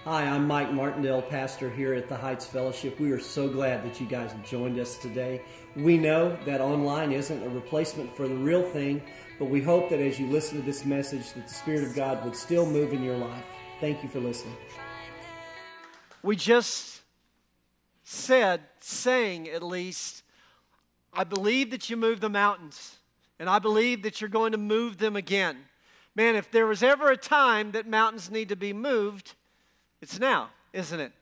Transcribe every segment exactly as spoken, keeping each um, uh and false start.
Hi, I'm Mike Martindale, pastor here at the Heights Fellowship. We are so glad that you guys have joined us today. We know that online isn't a replacement for the real thing, but we hope that as you listen to this message that the Spirit of God would still move in your life. Thank you for listening. We just said, saying at least, I believe that you moved the mountains, and I believe that you're going to move them again. Man, if there was ever a time that mountains need to be moved, it's now, isn't it?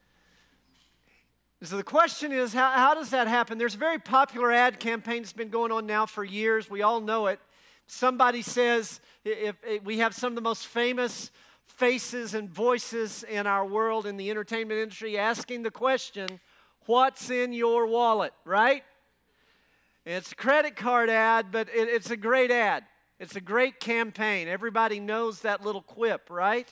So the question is, how, how does that happen? There's a very popular ad campaign that's been going on now for years. We all know it. Somebody says, if, if we have some of the most famous faces and voices in our world in the entertainment industry asking the question, what's in your wallet, right? It's a credit card ad, but it, it's a great ad. It's a great campaign. Everybody knows that little quip, right?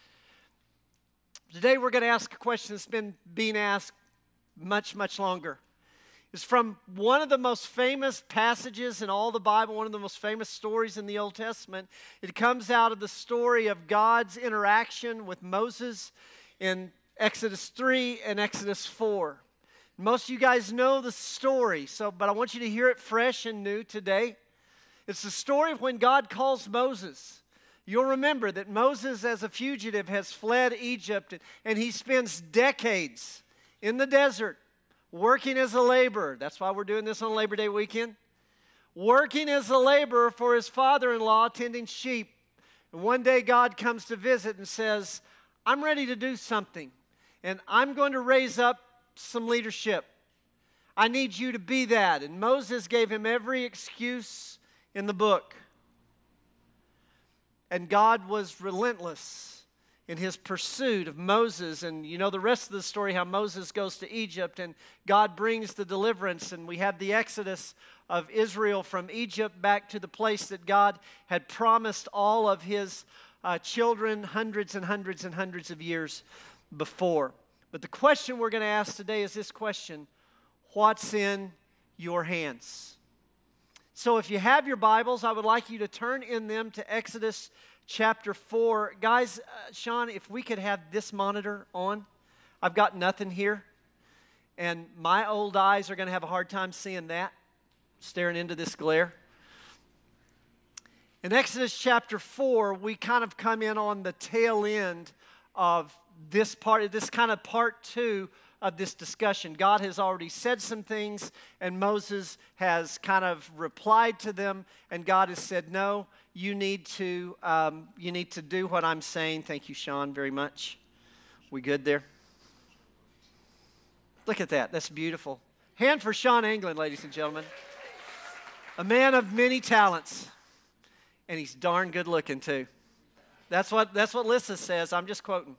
Today we're going to ask a question that's been being asked much, much longer. It's from one of the most famous passages in all the Bible, one of the most famous stories in the Old Testament. It comes out of the story of God's interaction with Moses in Exodus three and Exodus four. Most of you guys know the story, so but I want you to hear it fresh and new today. It's the story of when God calls Moses. You'll remember that Moses, as a fugitive, has fled Egypt, and he spends decades in the desert working as a laborer. That's why we're doing this on Labor Day weekend. Working as a laborer for his father-in-law, tending sheep. And one day God comes to visit and says, I'm ready to do something, and I'm going to raise up some leadership. I need you to be that. And Moses gave him every excuse in the book. And God was relentless in his pursuit of Moses. And you know the rest of the story, how Moses goes to Egypt and God brings the deliverance. And we have the exodus of Israel from Egypt back to the place that God had promised all of his uh, children hundreds and hundreds and hundreds of years before. But the question we're going to ask today is this question: what's in your hands? So if you have your Bibles, I would like you to turn in them to Exodus chapter four. Guys, uh, Sean, if we could have this monitor on. I've got nothing here. And my old eyes are going to have a hard time seeing that, staring into this glare. In Exodus chapter four, we kind of come in on the tail end of this part, this kind of part two of this discussion. God has already said some things, and Moses has kind of replied to them, and God has said, no, you need to, um, you need to do what I'm saying. Thank you, Sean, very much. We good there? Look at that. That's beautiful. Hand for Sean England, ladies and gentlemen. A man of many talents, and he's darn good looking, too. That's what, that's what Lissa says. I'm just quoting.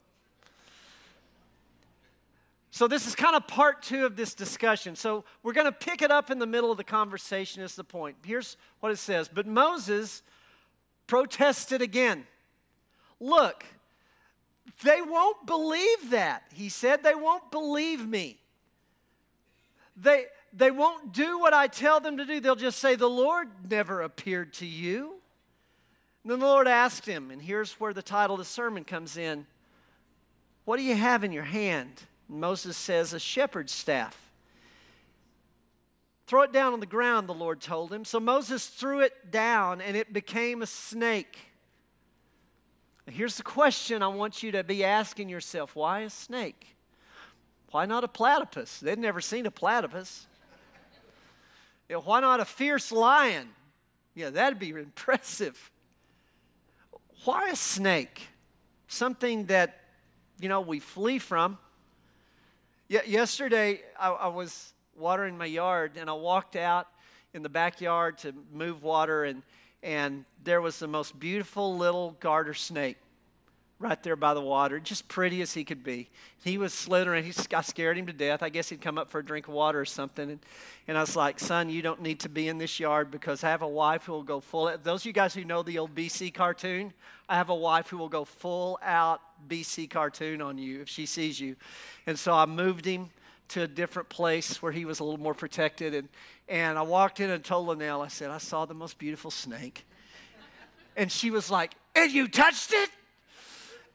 So this is kind of part two of this discussion. So we're going to pick it up in the middle of the conversation is the point. Here's what it says. But Moses protested again. Look, they won't believe that. He said they won't believe me. They, they won't do what I tell them to do. They'll just say, the Lord never appeared to you. And then the Lord asked him, and here's where the title of the sermon comes in. What do you have in your hand? Moses says, a shepherd's staff. Throw it down on the ground, the Lord told him. So Moses threw it down, and it became a snake. Now, here's the question I want you to be asking yourself. Why a snake? Why not a platypus? They'd never seen a platypus. You know, why not a fierce lion? Yeah, that'd be impressive. Why a snake? Something that, you know, we flee from. Yeah, yesterday, I, I was watering my yard, and I walked out in the backyard to move water, and, and there was the most beautiful little garter snake right there by the water, just pretty as he could be. He was slithering. He, I scared him to death. I guess he'd come up for a drink of water or something. And, and I was like, son, you don't need to be in this yard because I have a wife who will go full. Those of you guys who know the old B C cartoon, I have a wife who will go full out B C cartoon on you if she sees you. And so I moved him to a different place where he was a little more protected. And, and I walked in and told Linnell, I said, I saw the most beautiful snake. And she was like, and you touched it?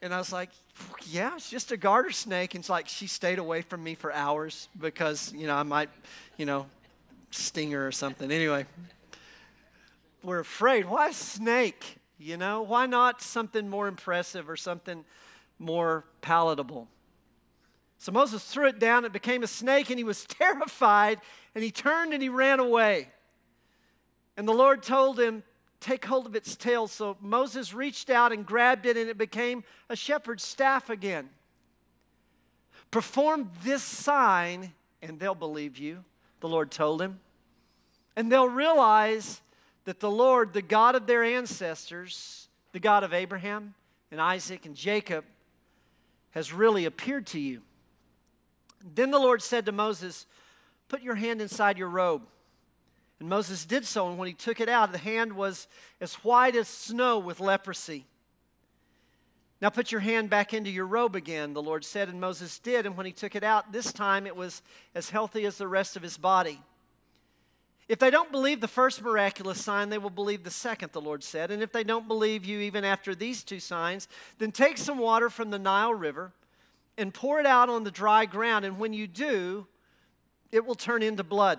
And I was like, yeah, it's just a garter snake. And it's like she stayed away from me for hours because, you know, I might, you know, sting her or something. Anyway, we're afraid. Why a snake? You know, why not something more impressive or something more palatable? So Moses threw it down. It became a snake, and he was terrified, and he turned and he ran away. And the Lord told him, take hold of its tail. So Moses reached out and grabbed it, and it became a shepherd's staff again. Perform this sign, and they'll believe you, the Lord told him. And they'll realize that the Lord, the God of their ancestors, the God of Abraham and Isaac and Jacob, has really appeared to you. Then the Lord said to Moses, put your hand inside your robe. And Moses did so, and when he took it out, the hand was as white as snow with leprosy. Now put your hand back into your robe again, the Lord said, and Moses did. And when he took it out, this time it was as healthy as the rest of his body. If they don't believe the first miraculous sign, they will believe the second, the Lord said. And if they don't believe you even after these two signs, then take some water from the Nile River and pour it out on the dry ground. And when you do, it will turn into blood.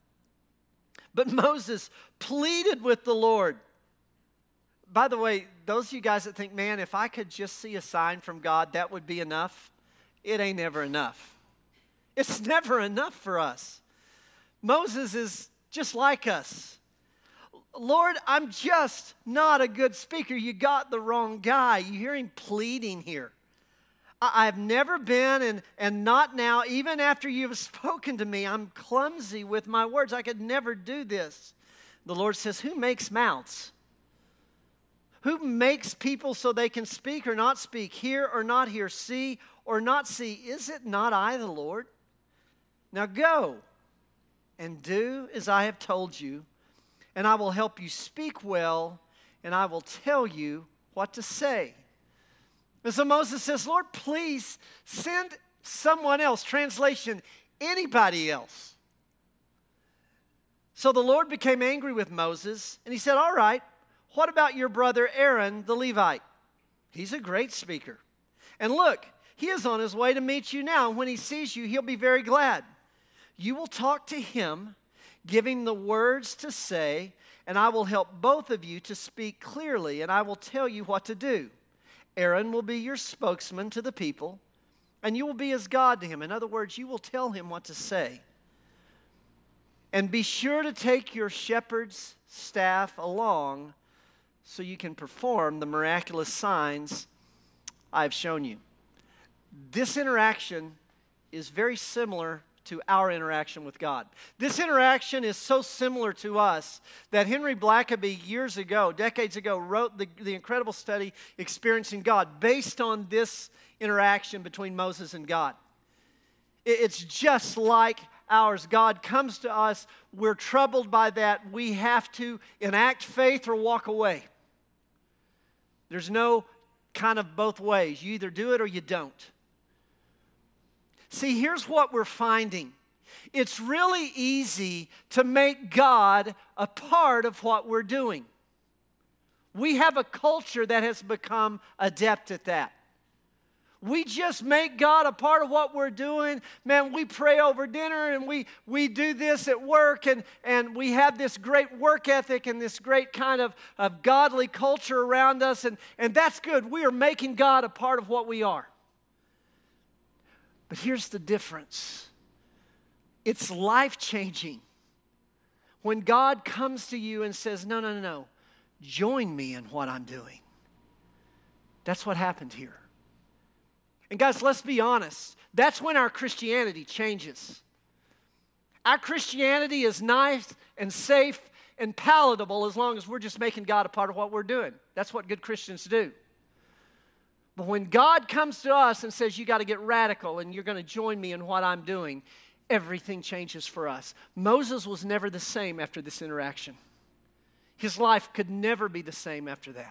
But Moses pleaded with the Lord. By the way, those of you guys that think, man, if I could just see a sign from God, that would be enough. It ain't never enough. It's never enough for us. Moses is just like us. Lord, I'm just not a good speaker. You got the wrong guy. You hear him pleading here. I've never been and, and not now, even after you've spoken to me, I'm clumsy with my words. I could never do this. The Lord says, who makes mouths? Who makes people so they can speak or not speak, hear or not hear, see or not see? Is it not I, the Lord? Now go and do as I have told you, and I will help you speak well, and I will tell you what to say. And so Moses says, Lord, please send someone else. Translation, anybody else. So the Lord became angry with Moses, and he said, all right, what about your brother Aaron, the Levite? He's a great speaker. And look, he is on his way to meet you now, and when he sees you, he'll be very glad. You will talk to him, giving the words to say, and I will help both of you to speak clearly, and I will tell you what to do. Aaron will be your spokesman to the people, and you will be as God to him. In other words, you will tell him what to say. And be sure to take your shepherd's staff along so you can perform the miraculous signs I've shown you. This interaction is very similar to our interaction with God. This interaction is so similar to us that Henry Blackaby years ago, decades ago, wrote the, the incredible study, Experiencing God, based on this interaction between Moses and God. It, it's just like ours. God comes to us, we're troubled by that, we have to enact faith or walk away. There's no kind of both ways. You either do it or you don't. See, here's what we're finding. It's really easy to make God a part of what we're doing. We have a culture that has become adept at that. We just make God a part of what we're doing. Man, we pray over dinner and we, we do this at work and, and we have this great work ethic and this great kind of, of godly culture around us, and, and that's good. We are making God a part of what we are. But here's the difference. It's life-changing when God comes to you and says, no, no, no, no, join me in what I'm doing. That's what happened here. And guys, let's be honest. That's when our Christianity changes. Our Christianity is nice and safe and palatable as long as we're just making God a part of what we're doing. That's what good Christians do. But when God comes to us and says, you got to get radical and you're going to join me in what I'm doing, everything changes for us. Moses was never the same after this interaction. His life could never be the same after that.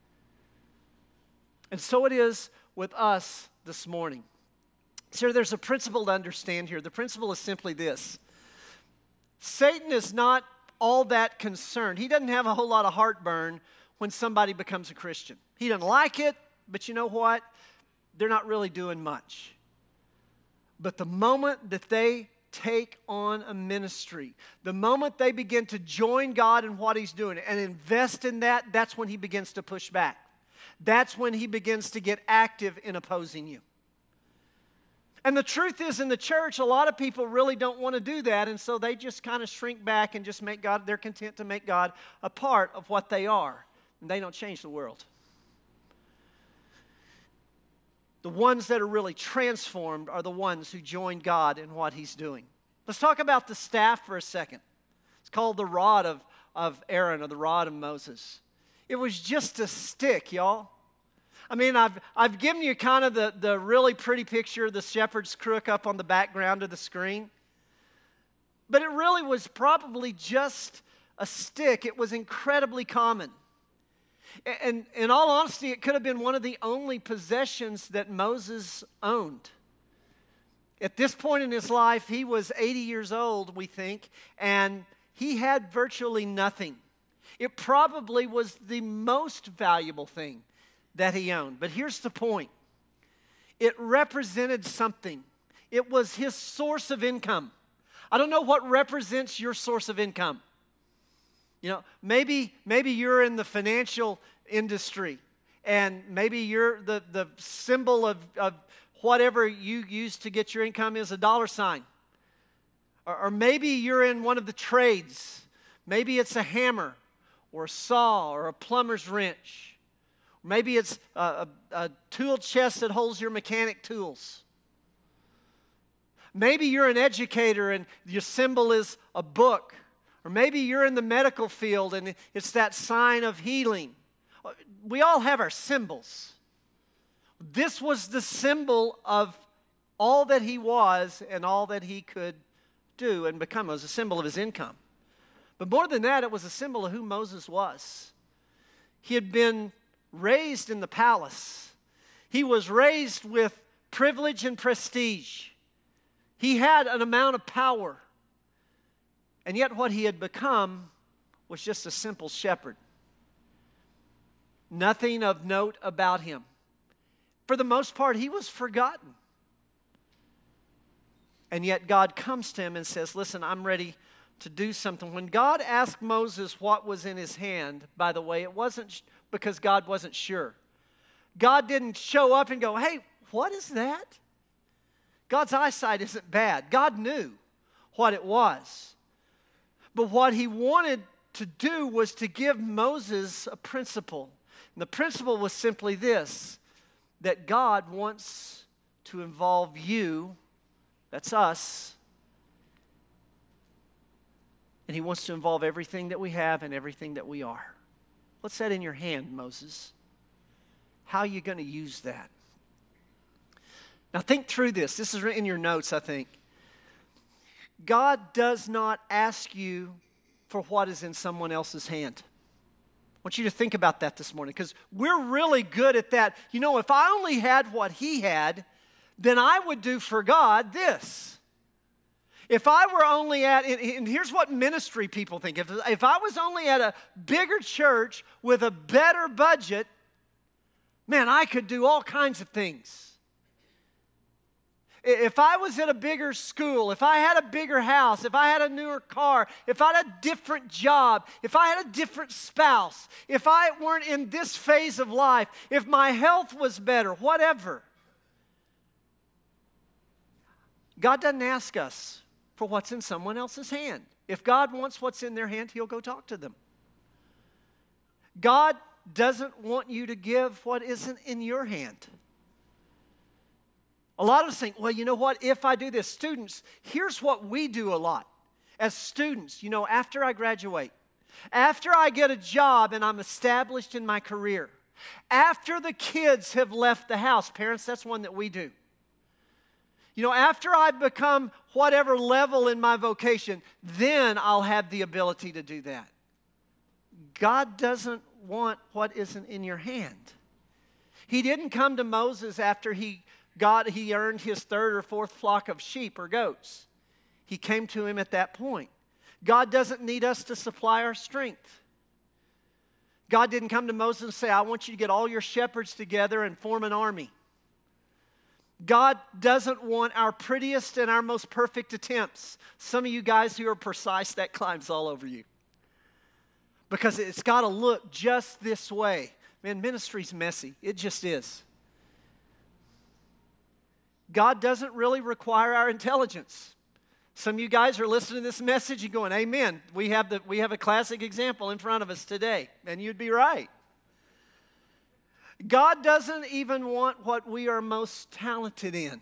And so it is with us this morning. So there's a principle to understand here. The principle is simply this. Satan is not all that concerned. He doesn't have a whole lot of heartburn when somebody becomes a Christian. He doesn't like it. but you know what? They're not really doing much. But the moment that they take on a ministry, the moment they begin to join God in what He's doing and invest in that, that's when He begins to push back. That's when He begins to get active in opposing you. And the truth is, in the church, a lot of people really don't want to do that, and so they just kind of shrink back and just make God, they're content to make God a part of what they are. And they don't change the world. The ones that are really transformed are the ones who join God in what He's doing. Let's talk about the staff for a second. It's called the rod of, of Aaron, or the rod of Moses. It was just a stick, y'all. I mean, I've, I've given you kind of the, the really pretty picture of the shepherd's crook up on the background of the screen. But it really was probably just a stick. It was incredibly common. And in all honesty, it could have been one of the only possessions that Moses owned. At this point in his life, he was eighty years old, we think, and he had virtually nothing. It probably was the most valuable thing that he owned. But here's the point. It represented something. It was his source of income. I don't know what represents your source of income. You know, maybe, maybe you're in the financial industry, and maybe you're the, the symbol of, of whatever you use to get your income is a dollar sign. Or, or maybe you're in one of the trades. Maybe it's a hammer or a saw or a plumber's wrench. Maybe it's a, a, a tool chest that holds your mechanic tools. Maybe you're an educator and your symbol is a book. Or maybe you're in the medical field and it's that sign of healing. We all have our symbols. This was the symbol of all that he was and all that he could do and become. It was a symbol of his income. But more than that, it was a symbol of who Moses was. He had been raised in the palace. He was raised with privilege and prestige. He had an amount of power. And yet what he had become was just a simple shepherd. Nothing of note about him. For the most part, he was forgotten. And yet God comes to him and says, listen, I'm ready to do something. When God asked Moses what was in his hand, by the way, it wasn't because God wasn't sure. God didn't show up and go, hey, what is that? God's eyesight isn't bad. God knew what it was. But what he wanted to do was to give Moses a principle. And the principle was simply this, that God wants to involve you, that's us, and he wants to involve everything that we have and everything that we are. What's that in your hand, Moses? How are you going to use that? Now think through this. This is in your notes, I think. God does not ask you for what is in someone else's hand. I want you to think about that this morning, because we're really good at that. You know, if I only had what he had, then I would do for God this. If I were only at, and here's what ministry people think, if, if I was only at a bigger church with a better budget, man, I could do all kinds of things. If I was at a bigger school, if I had a bigger house, if I had a newer car, if I had a different job, if I had a different spouse, if I weren't in this phase of life, if my health was better, whatever. God doesn't ask us for what's in someone else's hand. If God wants what's in their hand, he'll go talk to them. God doesn't want you to give what isn't in your hand. A lot of us think, well, you know what, if I do this, students, here's what we do a lot. As students, you know, after I graduate, after I get a job and I'm established in my career, after the kids have left the house, parents, that's one that we do. You know, after I've become whatever level in my vocation, then I'll have the ability to do that. God doesn't want what isn't in your hand. He didn't come to Moses after he God, he earned his third or fourth flock of sheep or goats. He came to him at that point. God doesn't need us to supply our strength. God didn't come to Moses and say, I want you to get all your shepherds together and form an army. God doesn't want our prettiest and our most perfect attempts. Some of you guys who are precise, that climbs all over you. Because it's got to look just this way. Man, ministry's messy. It just is. God doesn't really require our intelligence. Some of you guys are listening to this message and going, amen. We have, the, we have a classic example in front of us today. And you'd be right. God doesn't even want what we are most talented in.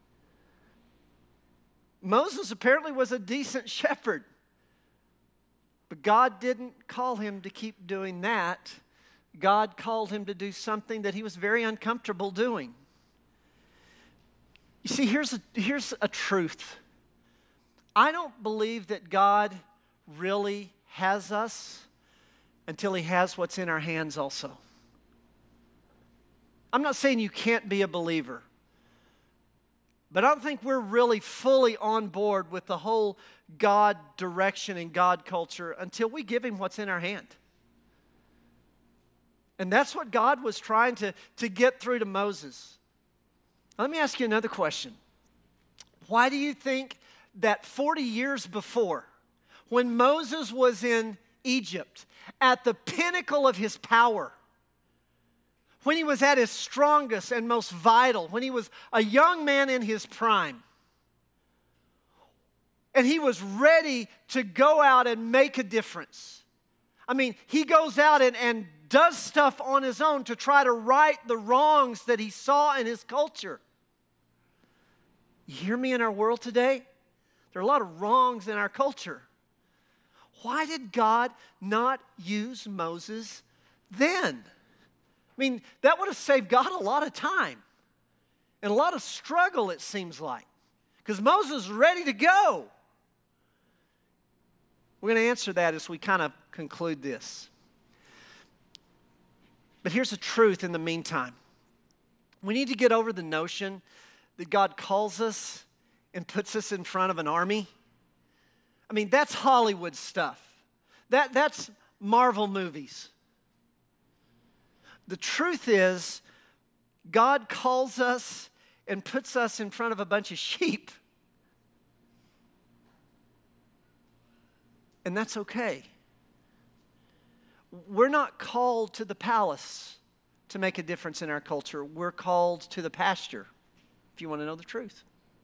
Moses apparently was a decent shepherd. But God didn't call him to keep doing that. God called him to do something that he was very uncomfortable doing. You see, here's a, here's a truth. I don't believe that God really has us until he has what's in our hands also. I'm not saying you can't be a believer, but I don't think we're really fully on board with the whole God direction and God culture until we give him what's in our hand. And that's what God was trying to, to get through to Moses. Let me ask you another question. Why do you think that forty years before, when Moses was in Egypt, at the pinnacle of his power, when he was at his strongest and most vital, when he was a young man in his prime, and he was ready to go out and make a difference. I mean, he goes out and, and does stuff on his own to try to right the wrongs that he saw in his culture. You hear me in our world today? There are a lot of wrongs in our culture. Why did God not use Moses then? I mean, that would have saved God a lot of time and a lot of struggle, it seems like, because Moses is ready to go. We're going to answer that as we kind of conclude this. But here's the truth in the meantime. We need to get over the notion that God calls us and puts us in front of an army. I mean, that's Hollywood stuff. That, that's Marvel movies. The truth is, God calls us and puts us in front of a bunch of sheep. And that's okay. We're not called to the palace to make a difference in our culture. We're called to the pasture, if you want to know the truth.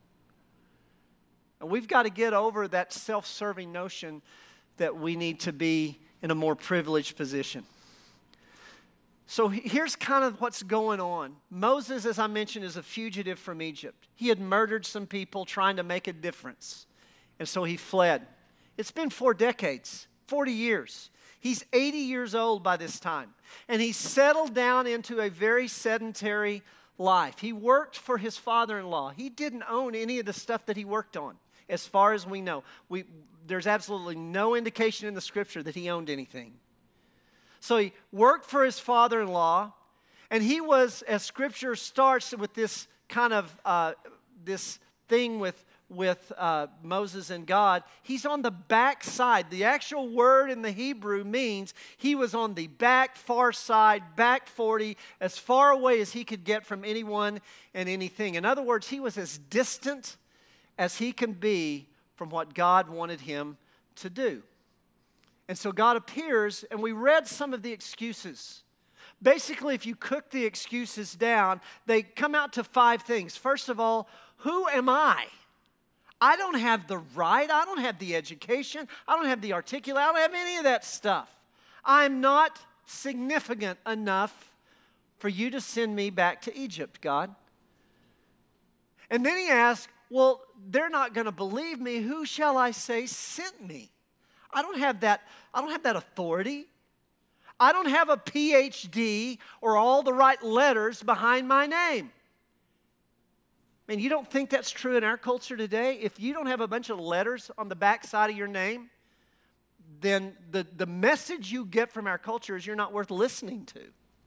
And we've got to get over that self-serving notion that we need to be in a more privileged position. So here's kind of what's going on. Moses, as I mentioned, is a fugitive from Egypt. He had murdered some people trying to make a difference. And so he fled. It's been four decades, forty years. He's eighty years old by this time. And he settled down into a very sedentary life. He worked for his father-in-law. He didn't own any of the stuff that he worked on, as far as we know. We, there's absolutely no indication in the scripture that he owned anything. So he worked for his father-in-law, and he was, as scripture starts with this kind of, uh, this thing with, with uh, Moses and God, he's on the back side. The actual word in the Hebrew means he was on the back far side, back forty, as far away as he could get from anyone and anything. In other words, he was as distant as he can be from what God wanted him to do. And so God appears, and we read some of the excuses. Basically, if you cook the excuses down, they come out to five things. First of all, who am I? I don't have the right. I don't have the education. I don't have the articulate. I don't have any of that stuff. I'm not significant enough for you to send me back to Egypt, God. And then he asks, well, they're not going to believe me. Who shall I say sent me? I don't have that, I don't have that authority. I don't have a P H D or all the right letters behind my name. And you don't think that's true in our culture today? If you don't have a bunch of letters on the back side of your name, then the, the message you get from our culture is you're not worth listening to.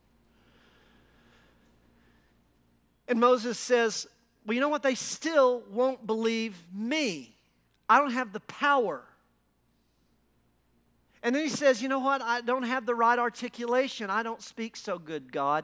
And Moses says, well, you know what? They still won't believe me. I don't have the power. And then he says, you know what? I don't have the right articulation. I don't speak so good, God.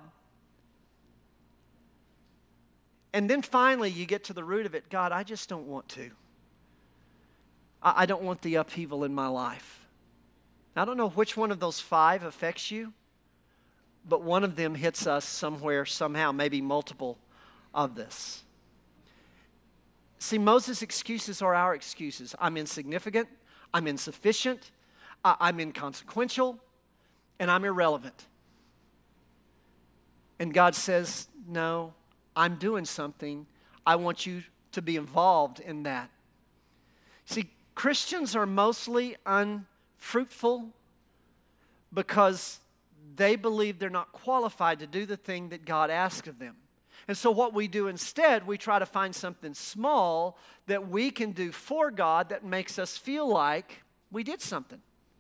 And then finally you get to the root of it. God, I just don't want to. I, I don't want the upheaval in my life. I don't know which one of those five affects you, but one of them hits us somewhere, somehow, maybe multiple of this. See, Moses' excuses are our excuses. I'm insignificant, I'm insufficient, I- I'm inconsequential, and I'm irrelevant. And God says, no, I'm doing something. I want you to be involved in that. See, Christians are mostly unfruitful because they believe they're not qualified to do the thing that God asked of them. And so what we do instead, we try to find something small that we can do for God that makes us feel like we did something.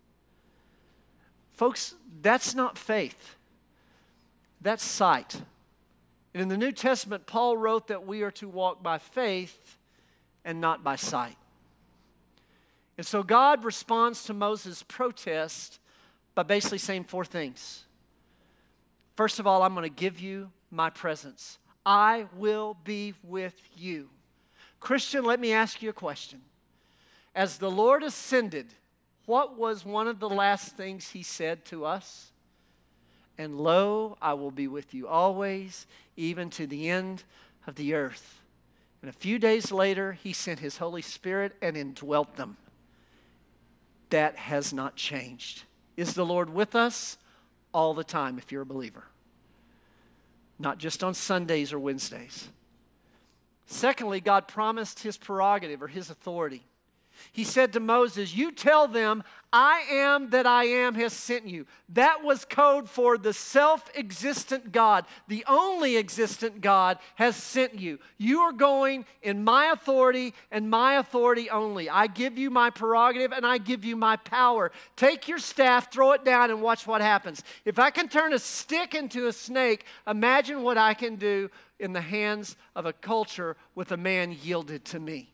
Folks, that's not faith. That's sight. And in the New Testament, Paul wrote that we are to walk by faith and not by sight. And so God responds to Moses' protest by basically saying four things. First of all, I'm going to give you my presence. I will be with you. Christian, let me ask you a question. As the Lord ascended, what was one of the last things he said to us? And lo, I will be with you always, even to the end of the earth. And a few days later, he sent his Holy Spirit and indwelt them. That has not changed. Is the Lord with us? All the time, if you're a believer. Not just on Sundays or Wednesdays. Secondly, God promised his prerogative or his authority. He said to Moses, you tell them, I am that I am has sent you. That was code for the self-existent God, the only existent God has sent you. You are going in my authority and my authority only. I give you my prerogative and I give you my power. Take your staff, throw it down, and watch what happens. If I can turn a stick into a snake, imagine what I can do in the hands of a culture with a man yielded to me.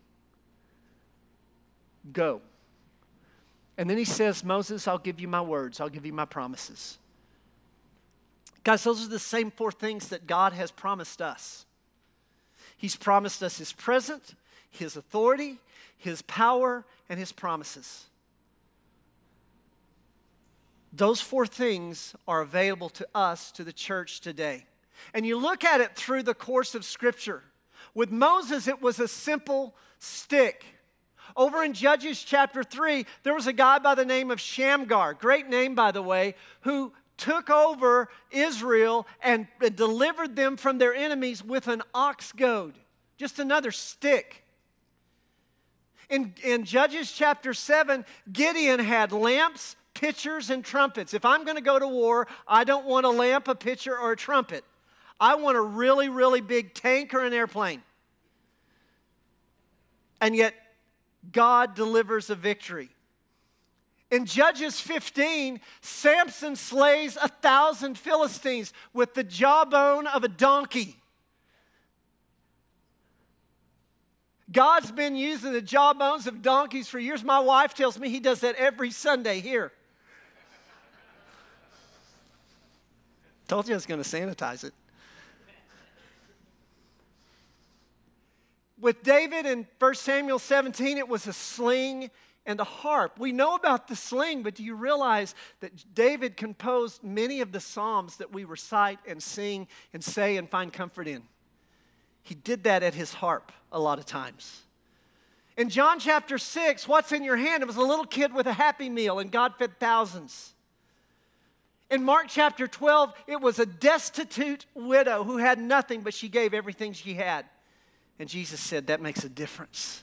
Go. And then he says, Moses, I'll give you my words. I'll give you my promises. Guys, those are the same four things that God has promised us. He's promised us his presence, his authority, his power, and his promises. Those four things are available to us, to the church today. And you look at it through the course of Scripture. With Moses, it was a simple stick. Over in Judges chapter three, there was a guy by the name of Shamgar, great name by the way, who took over Israel and delivered them from their enemies with an ox goad, just another stick. In, in Judges chapter seven, Gideon had lamps, pitchers, and trumpets. If I'm going to go to war, I don't want a lamp, a pitcher, or a trumpet. I want a really, really big tank or an airplane. And yet, God delivers a victory. In Judges fifteen, Samson slays a thousand Philistines with the jawbone of a donkey. God's been using the jawbones of donkeys for years. My wife tells me he does that every Sunday here. Told you I was going to sanitize it. With David in First Samuel seventeen, it was a sling and a harp. We know about the sling, but do you realize that David composed many of the psalms that we recite and sing and say and find comfort in? He did that at his harp a lot of times. In John chapter six, what's in your hand? It was a little kid with a Happy Meal, and God fed thousands. In Mark chapter twelve, it was a destitute widow who had nothing, but she gave everything she had. And Jesus said, that makes a difference.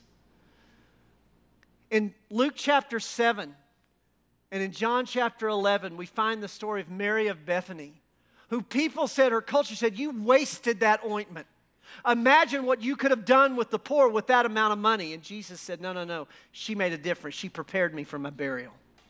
In Luke chapter seven and in John chapter eleven, we find the story of Mary of Bethany, who people said, her culture said, you wasted that ointment. Imagine what you could have done with the poor with that amount of money. And Jesus said, no, no, no. She made a difference. She prepared me for my burial.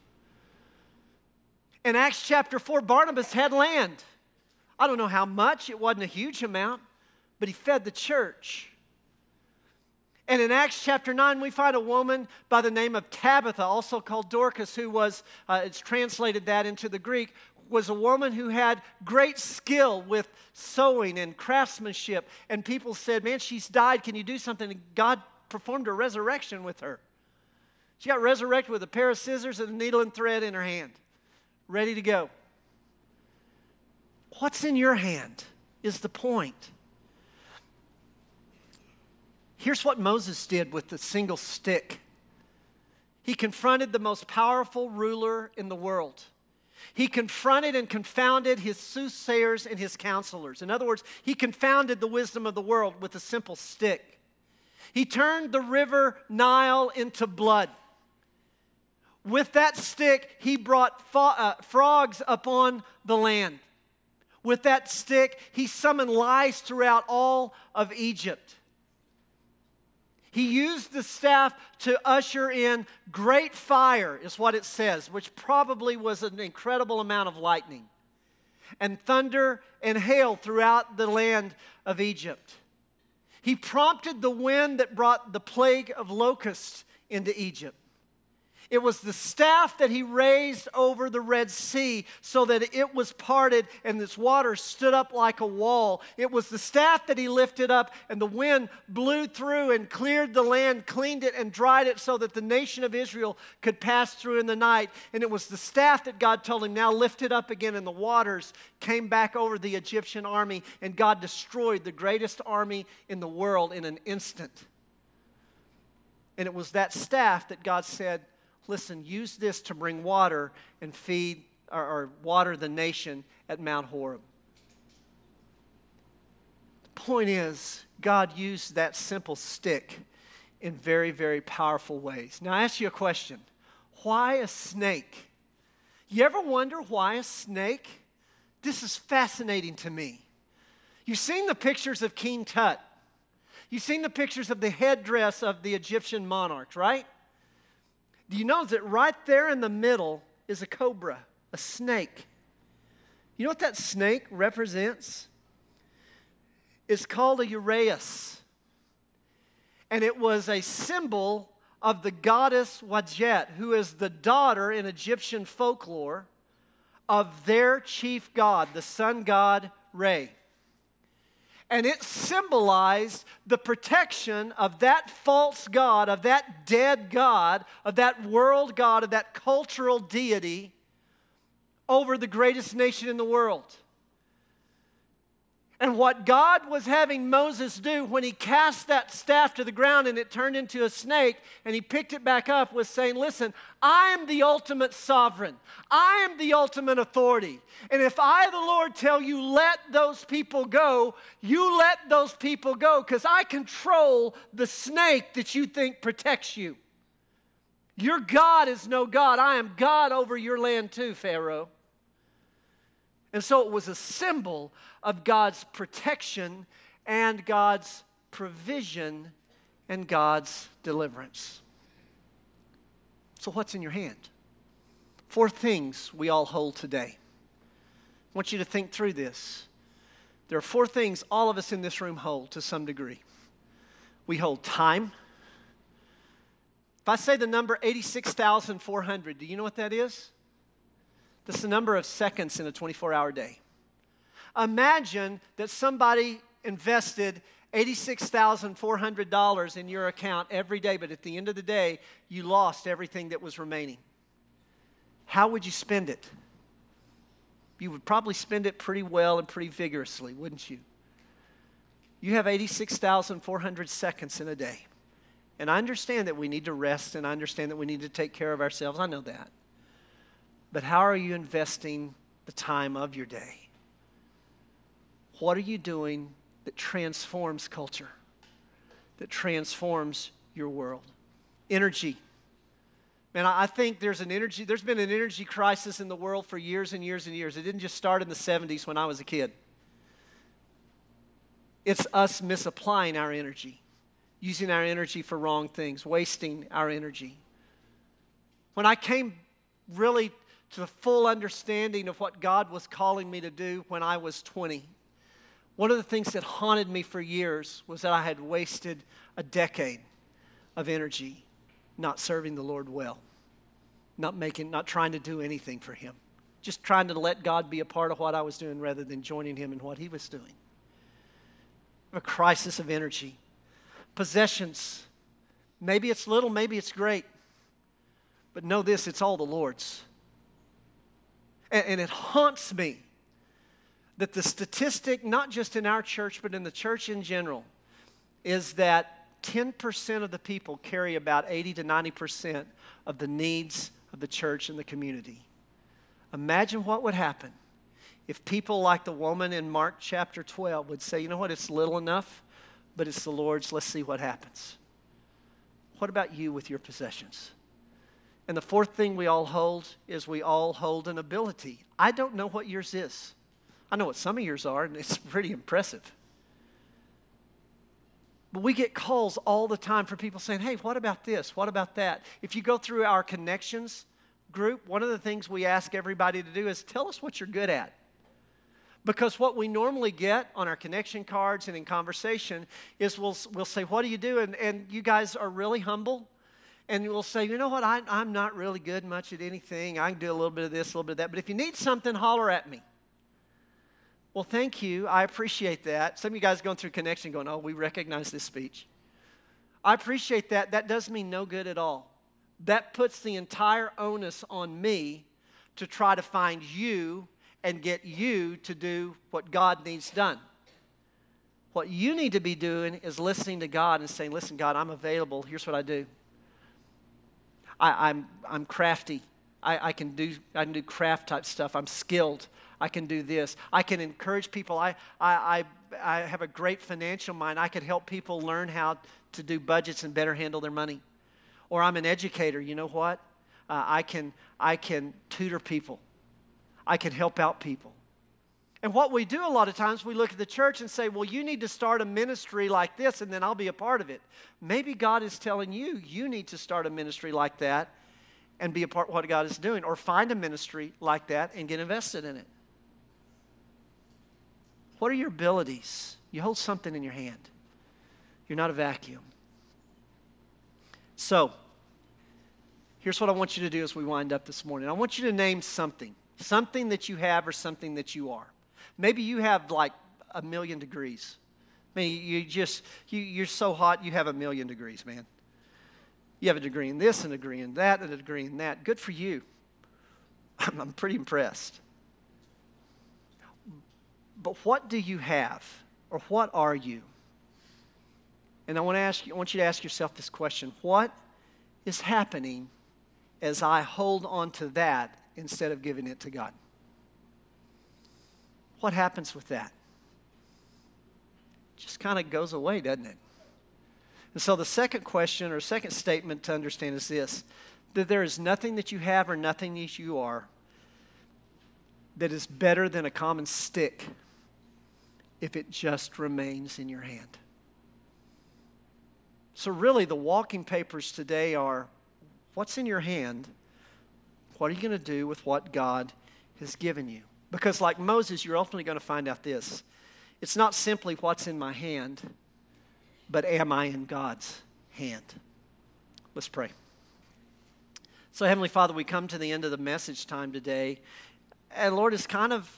In Acts chapter four, Barnabas had land. I don't know how much. It wasn't a huge amount, but he fed the church. And in Acts chapter nine, we find a woman by the name of Tabitha, also called Dorcas, who was, uh, it's translated that into the Greek, was a woman who had great skill with sewing and craftsmanship. And people said, man, she's died. Can you do something? And God performed a resurrection with her. She got resurrected with a pair of scissors and a needle and thread in her hand, ready to go. What's in your hand is the point. Here's what Moses did with the single stick. He confronted the most powerful ruler in the world. He confronted and confounded his soothsayers and his counselors. In other words, he confounded the wisdom of the world with a simple stick. He turned the river Nile into blood. With that stick, he brought fo- uh, frogs upon the land. With that stick, he summoned lice throughout all of Egypt. He used the staff to usher in great fire, is what it says, which probably was an incredible amount of lightning, and thunder and hail throughout the land of Egypt. He prompted the wind that brought the plague of locusts into Egypt. It was the staff that he raised over the Red Sea so that it was parted and its water stood up like a wall. It was the staff that he lifted up and the wind blew through and cleared the land, cleaned it and dried it so that the nation of Israel could pass through in the night. And it was the staff that God told him, now lift it up again, and the waters came back over the Egyptian army, and God destroyed the greatest army in the world in an instant. And it was that staff that God said, listen, use this to bring water and feed or, or water the nation at Mount Horeb. The point is, God used that simple stick in very, very powerful ways. Now, I ask you a question. Why a snake? You ever wonder why a snake? This is fascinating to me. You've seen the pictures of King Tut. You've seen the pictures of the headdress of the Egyptian monarchs, right? Do you know that right there in the middle is a cobra, a snake? You know what that snake represents? It's called a uraeus. And it was a symbol of the goddess Wadjet, who is the daughter in Egyptian folklore of their chief god, the sun god Re. And it symbolized the protection of that false god, of that dead god, of that world god, of that cultural deity over the greatest nation in the world. And what God was having Moses do when he cast that staff to the ground and it turned into a snake and he picked it back up was saying, listen, I am the ultimate sovereign. I am the ultimate authority. And if I, the Lord, tell you, let those people go, you let those people go, because I control the snake that you think protects you. Your God is no God. I am God over your land too, Pharaoh. And so it was a symbol of God's protection and God's provision and God's deliverance. So what's in your hand? Four things we all hold today. I want you to think through this. There are four things all of us in this room hold to some degree. We hold time. If I say the number eighty-six thousand four hundred, do you know what that is? That's the number of seconds in a twenty-four hour day. Imagine that somebody invested eighty-six thousand four hundred dollars in your account every day, but at the end of the day, you lost everything that was remaining. How would you spend it? You would probably spend it pretty well and pretty vigorously, wouldn't you? You have eighty-six thousand four hundred seconds in a day. And I understand that we need to rest, and I understand that we need to take care of ourselves. I know that. But how are you investing the time of your day? What are you doing that transforms culture, that transforms your world? Energy. Man, I think there's an energy, there's been an energy crisis in the world for years and years and years. It didn't just start in the seventies when I was a kid. It's us misapplying our energy, using our energy for wrong things, wasting our energy. When I came really to the full understanding of what God was calling me to do when I was twenty, one of the things that haunted me for years was that I had wasted a decade. of energy not serving the Lord well, not making, not trying to do anything for Him, just trying to let God be a part of what I was doing rather than joining Him in what He was doing. A crisis of energy. Possessions. Maybe it's little, maybe it's great. But know this, it's all the Lord's. And, and it haunts me that the statistic, not just in our church, but in the church in general, is that ten percent of the people carry about eighty to ninety percent of the needs of the church and the community. Imagine what would happen if people like the woman in Mark chapter twelve would say, you know what, it's little enough, but it's the Lord's. Let's see what happens. What about you with your possessions? And the fourth thing we all hold is we all hold an ability. I don't know what yours is. I know what some of yours are, and it's pretty impressive. But we get calls all the time for people saying, hey, what about this? What about that? If you go through our connections group, one of the things we ask everybody to do is tell us what you're good at. Because what we normally get on our connection cards and in conversation is we'll, we'll say, what do you do? And, and you guys are really humble. And we'll say, you know what, I, I'm not really good much at anything. I can do a little bit of this, a little bit of that. But if you need something, holler at me. Well, thank you. I appreciate that. Some of you guys going through connection going, oh, we recognize this speech. I appreciate that. That does me no good at all. That puts the entire onus on me to try to find you and get you to do what God needs done. What you need to be doing is listening to God and saying, listen, God, I'm available. Here's what I do. I, I'm, I'm crafty. I, I, can do, I can do craft type stuff. I'm skilled. I can do this. I can encourage people. I, I, I, I have a great financial mind. I could help people learn how to do budgets and better handle their money. Or I'm an educator. You know what? Uh, I can, I can tutor people. I can help out people. And what we do a lot of times, we look at the church and say, well, you need to start a ministry like this and then I'll be a part of it. Maybe God is telling you, you need to start a ministry like that and be a part of what God is doing. Or find a ministry like that and get invested in it. What are your abilities? You hold something in your hand. You're not a vacuum. So, here's what I want you to do as we wind up this morning. I want you to name something. Something that you have or something that you are. Maybe you have like a million degrees. I mean, you just, you, you're so hot, you have a million degrees, man. You have a degree in this and a degree in that and a degree in that. Good for you. I'm, I'm pretty impressed. But what do you have? Or what are you? And I want to ask you, I want you to ask yourself this question. What is happening as I hold on to that instead of giving it to God? What happens with that? It just kind of goes away, doesn't it? And so the second question or second statement to understand is this, that there is nothing that you have or nothing that you are that is better than a common stick if it just remains in your hand. So really the walking papers today are, what's in your hand? What are you going to do with what God has given you? Because like Moses, you're ultimately going to find out this. It's not simply what's in my hand, but am I in God's hand? Let's pray. So Heavenly Father, we come to the end of the message time today. And Lord, it's kind of,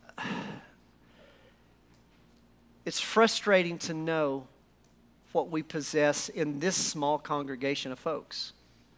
it's frustrating to know what we possess in this small congregation of folks.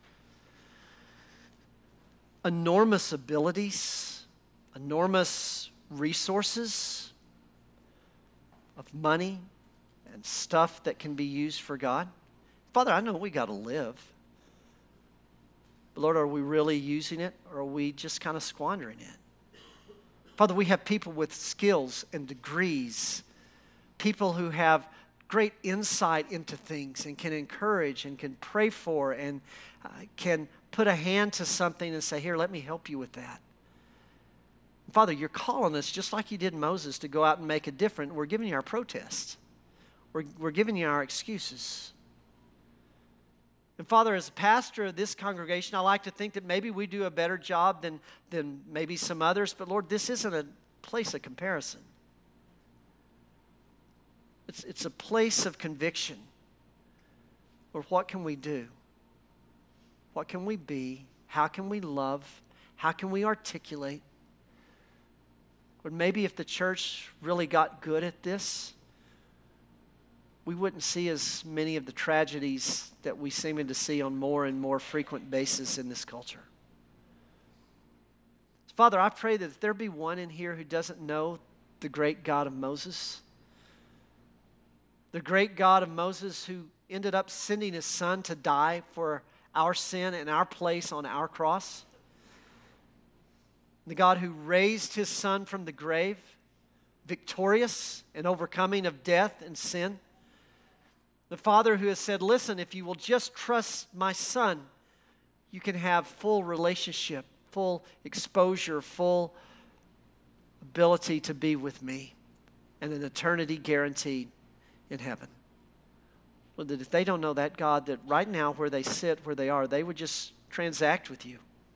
Enormous abilities, enormous resources of money and stuff that can be used for God. Father, I know we got to live. But Lord, are we really using it, or are we just kind of squandering it? Father, we have people with skills and degrees, people who have great insight into things and can encourage and can pray for and uh, can put a hand to something and say, here, let me help you with that. Father, you're calling us, just like you did Moses, to go out and make a difference. We're giving you our protests. We're, we're giving you our excuses. And Father, as a pastor of this congregation, I like to think that maybe we do a better job than, than maybe some others. But Lord, this isn't a place of comparison. It's, it's a place of conviction. Lord, what can we do? What can we be? How can we love? How can we articulate? Or maybe if the church really got good at this, we wouldn't see as many of the tragedies that we seem to see on more and more frequent basis in this culture. Father, I pray that if there be one in here who doesn't know the great God of Moses, the great God of Moses who ended up sending his son to die for our sin and our place on our cross, the God who raised his son from the grave, victorious and overcoming of death and sin, the Father who has said, listen, if you will just trust my son, you can have full relationship, full exposure, full ability to be with me, and an eternity guaranteed in heaven. Well, that if they don't know that God, that right now where they sit, where they are, they would just transact with you.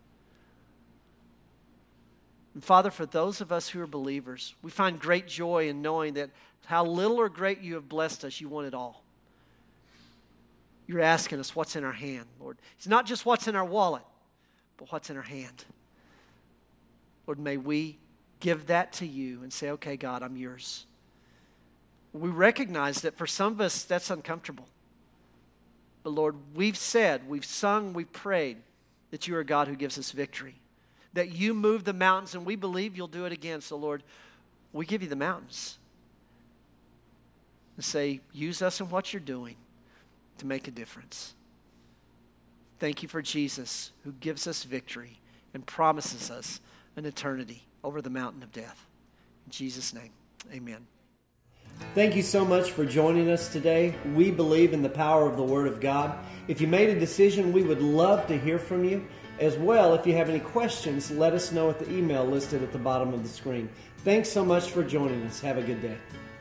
And Father, for those of us who are believers, we find great joy in knowing that how little or great you have blessed us, you want it all. You're asking us what's in our hand, Lord. It's not just what's in our wallet, but what's in our hand. Lord, may we give that to you and say, okay, God, I'm yours. We recognize that for some of us, that's uncomfortable. But Lord, we've said, we've sung, we've prayed that you are a God who gives us victory, that you move the mountains, and we believe you'll do it again. So Lord, we give you the mountains and say, use us in what you're doing to make a difference. Thank you for Jesus who gives us victory and promises us an eternity over the mountain of death. In Jesus' name, amen. Thank you so much for joining us today. We believe in the power of the Word of God. If you made a decision, we would love to hear from you. As well, if you have any questions, let us know at the email listed at the bottom of the screen. Thanks so much for joining us. Have a good day.